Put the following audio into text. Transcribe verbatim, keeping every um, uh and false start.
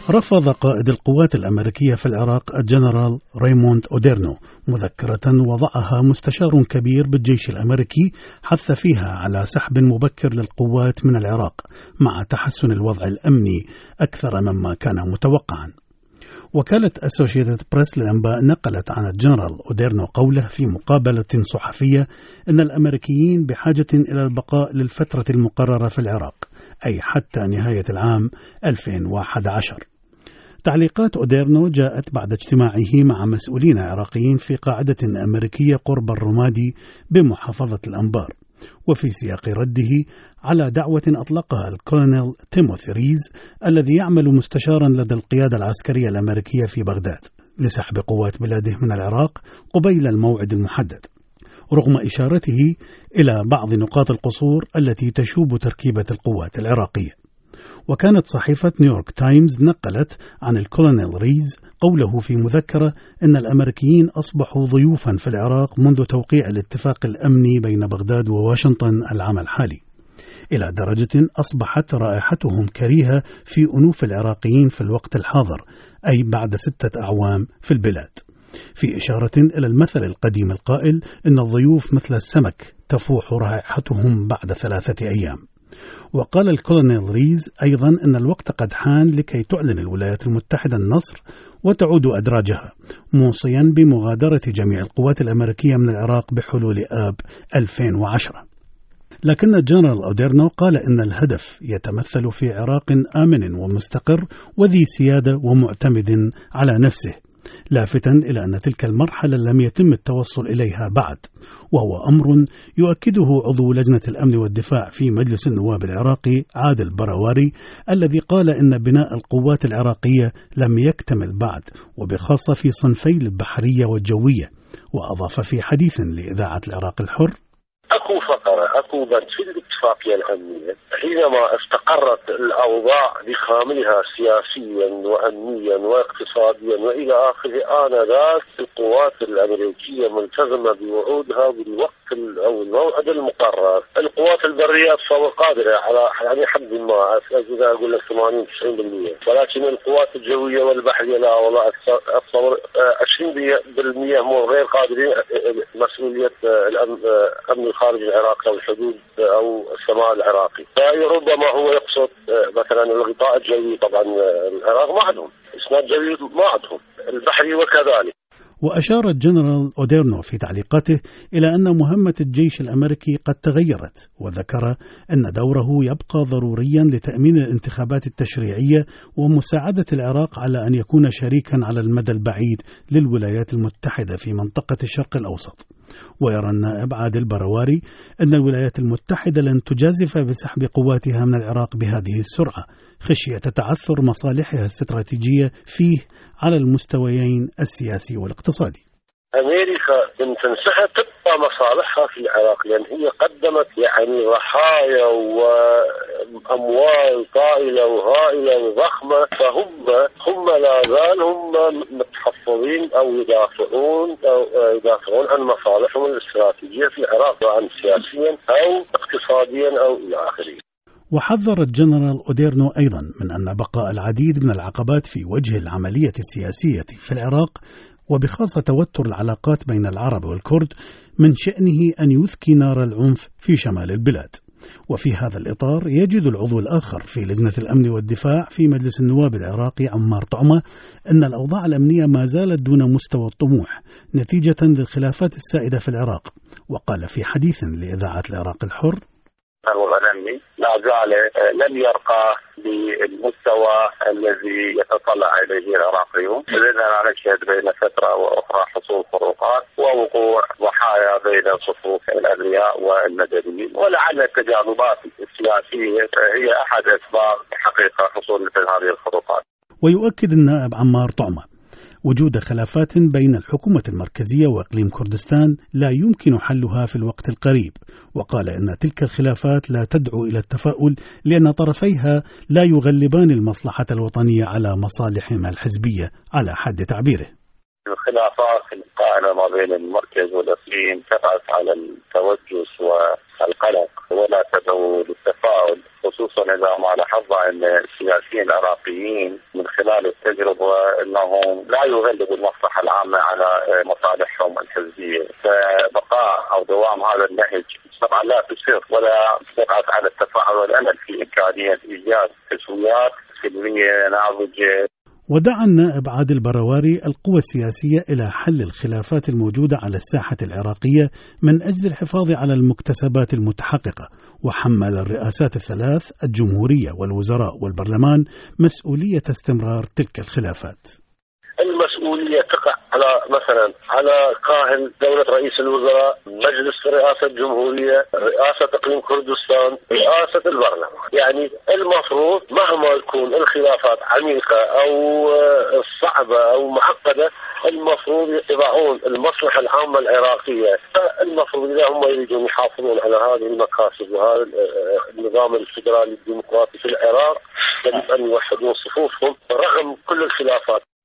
رفض قائد القوات الأمريكية في العراق الجنرال ريموند أوديرنو مذكرة وضعها مستشار كبير بالجيش الأمريكي حث فيها على سحب مبكر للقوات من العراق مع تحسن الوضع الأمني أكثر مما كان متوقعا. وكالة أسوشيتد بريس للأنباء نقلت عن الجنرال أوديرنو قوله في مقابلة صحفية أن الأمريكيين بحاجة إلى البقاء للفترة المقررة في العراق، أي حتى نهاية العام ألفين وأحد عشر. تعليقات أوديرنو جاءت بعد اجتماعه مع مسؤولين عراقيين في قاعدة أمريكية قرب الرمادي بمحافظة الأنبار، وفي سياق رده على دعوة أطلقها الكولونيل تيموثي ريز الذي يعمل مستشارا لدى القيادة العسكرية الأمريكية في بغداد لسحب قوات بلاده من العراق قبيل الموعد المحدد، رغم إشارته إلى بعض نقاط القصور التي تشوب تركيبة القوات العراقية. وكانت صحيفة نيويورك تايمز نقلت عن الكولونيل ريز قوله في مذكرة أن الأمريكيين أصبحوا ضيوفا في العراق منذ توقيع الاتفاق الأمني بين بغداد وواشنطن العام الحالي، إلى درجة أصبحت رائحتهم كريهة في أنوف العراقيين في الوقت الحاضر، أي بعد ستة أعوام في البلاد، في إشارة إلى المثل القديم القائل إن الضيوف مثل السمك تفوح رائحتهم بعد ثلاثة أيام. وقال الكولونيل ريز أيضا أن الوقت قد حان لكي تعلن الولايات المتحدة النصر وتعود أدراجها، موصيا بمغادرة جميع القوات الأمريكية من العراق بحلول آب ألفين وعشرة. لكن الجنرال أوديرنو قال إن الهدف يتمثل في عراق آمن ومستقر وذي سيادة ومعتمد على نفسه، لافتا إلى أن تلك المرحلة لم يتم التوصل إليها بعد، وهو أمر يؤكده عضو لجنة الأمن والدفاع في مجلس النواب العراقي عادل براواري، الذي قال إن بناء القوات العراقية لم يكتمل بعد، وبخاصة في صنفي البحرية والجوية. وأضاف في حديث لإذاعة العراق الحر: أكو فقرة أكو بند في الاتفاقية الأمنية حينما استقرت الأوضاع بكاملها سياسيا وأمنيا واقتصاديا وإلى آخره، آنذاك القوات الأمريكية ملتزمة بوعودها بالوقت أو الموعد المقرر. القوات البرية تصور قادرة على يعني حد ما إذا أقول لك ثمانين تسعين بالمئة، ولكن القوات الجوية والبحرية لا والله أتصور عشرين بالمئة مو غير قادرين. مسؤولية الأمن الخارجي العراقي أو الحدود أو السماء العراقي، فربما هو يقصد مثلا الغطاء الجوي. طبعا العراق ما عندهم إسناد جوي، ما عندهم البحري وكذلك. وأشار الجنرال أوديرنو في تعليقاته إلى أن مهمة الجيش الأمريكي قد تغيرت، وذكر أن دوره يبقى ضروريا لتأمين الانتخابات التشريعية ومساعدة العراق على أن يكون شريكا على المدى البعيد للولايات المتحدة في منطقة الشرق الأوسط. ويرى النائب عادل براواري أن الولايات المتحدة لن تجازف بسحب قواتها من العراق بهذه السرعة خشية تعثر مصالحها الاستراتيجية فيه على المستويين السياسي والاقتصادي. أمريكا إن تنسحب تبقى مصالحها في العراق، لأن هي قدمت يعني رحايا وأموال طائلة وهائلة وضخمة، فهم هم لا زال هم متحفظين أو يدافعون أو يدافعون عن مصالحهم الاستراتيجية في العراق، سواء سياسيا أو اقتصاديا أو إلى آخره. وحذر الجنرال أوديرنو أيضا من أن بقاء العديد من العقبات في وجه العملية السياسية في العراق، وبخاصة توتر العلاقات بين العرب والكرد، من شأنه أن يثكي نار العنف في شمال البلاد. وفي هذا الإطار يجد العضو الآخر في لجنة الأمن والدفاع في مجلس النواب العراقي عمار طعمة أن الأوضاع الأمنية ما زالت دون مستوى الطموح نتيجة للخلافات السائدة في العراق. وقال في حديث لإذاعة العراق الحر: الأمني لا زال لم يرقى بالمستوى الذي يتطلع إليه العراقيون. لأننا نشهد بين فترة وأخرى حصول فروقات ووقوع ضحايا بين صفوف الأبرياء والمدنيين، ولعل التجاذبات السياسية هي أحد أسباب حقيقة حصول مثل هذه الفروقات. ويؤكد النائب عمار طعمة وجود خلافات بين الحكومة المركزية وإقليم كردستان لا يمكن حلها في الوقت القريب، وقال إن تلك الخلافات لا تدعو إلى التفاؤل لأن طرفيها لا يغلبان المصلحة الوطنية على مصالحهما الحزبية على حد تعبيره. الخلافات القائمة ما بين المركز والإقليم تبعث على التوجس و القلق ولا تدعو للتفاؤل، خصوصا إذا ما لاحظنا أن السياسيين العراقيين من خلال التجربة أنهم لا يغلبوا المصلحة العامة على مصالحهم الحزبية، فبقاء أو دوام هذا النهج طبعا لا تسر ولا تبعث على التفاؤل والأمل في إمكانية إيجاد تسويات سلمية ناضجة. ودعا النائب عادل براواري القوى السياسية إلى حل الخلافات الموجودة على الساحة العراقية من أجل الحفاظ على المكتسبات المتحققة، وحمل الرئاسات الثلاث الجمهورية والوزراء والبرلمان مسؤولية استمرار تلك الخلافات. المسؤولية تقع على مثلا على كاهل دولة رئيس الوزراء، مجلس رئاسة الجمهورية، رئاسة اقليم كردستان، رئاسة البرلمان. يعني المفروض مهما يكون الخلافات عميقة او صعبة او معقدة، المفروض يضعون المصلحة العامة العراقية. المفروض اذا هم يريدون يحافظون على هذه المكاسب وهذا النظام الفيدرالي الديمقراطي في العراق، يجب ان يوحدون صفوفهم رغم كل الخلافات.